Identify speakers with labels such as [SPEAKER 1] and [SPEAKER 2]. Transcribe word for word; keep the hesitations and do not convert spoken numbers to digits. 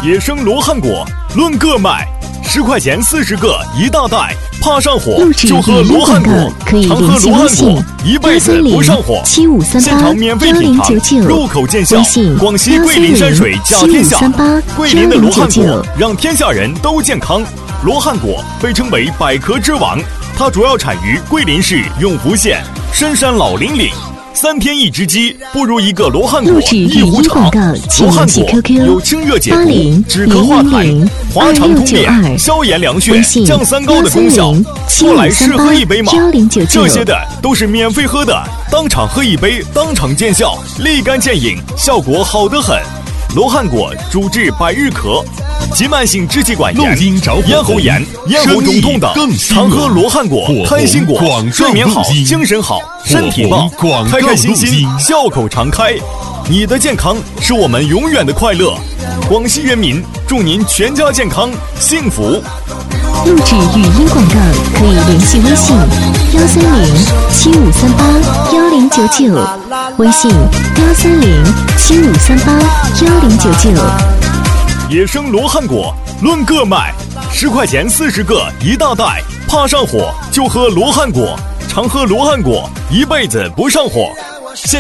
[SPEAKER 1] 野生罗汉果论个卖，十块钱四十个一大袋，怕上火就喝罗汉果，常喝罗汉果，一辈子不上火。现场免费品尝，入口见效。广西桂林山水甲天下，桂林的罗汉果让天下人都健康。罗汉果被称为百壳之王，它主要产于桂林市永福县深山老林岭。三天一只鸡，不如一个罗汉果一壶茶。罗汉果有清热解毒、止咳化痰、滑肠通便、消炎凉血、降三高的功效。过来试喝一杯吗？这些的都是免费喝的，当场喝一杯，当场见效，立竿见影，效果好得很。罗汉果主治百日咳、急慢性支气管炎、咽喉炎、咽喉肿痛等，常喝罗汉果、开心果，睡眠好，精神好，身体棒，开开心心，笑口常开。你的健康是我们永远的快乐。广西人民祝您全家健康幸福。
[SPEAKER 2] 录制语音广告可以联系微信幺三零七五三八幺零九九，微信幺三零七五三八幺零九九。
[SPEAKER 1] 野生罗汉果论个卖，十块钱四十个一大袋，怕上火就喝罗汉果，常喝罗汉果，一辈子不上火。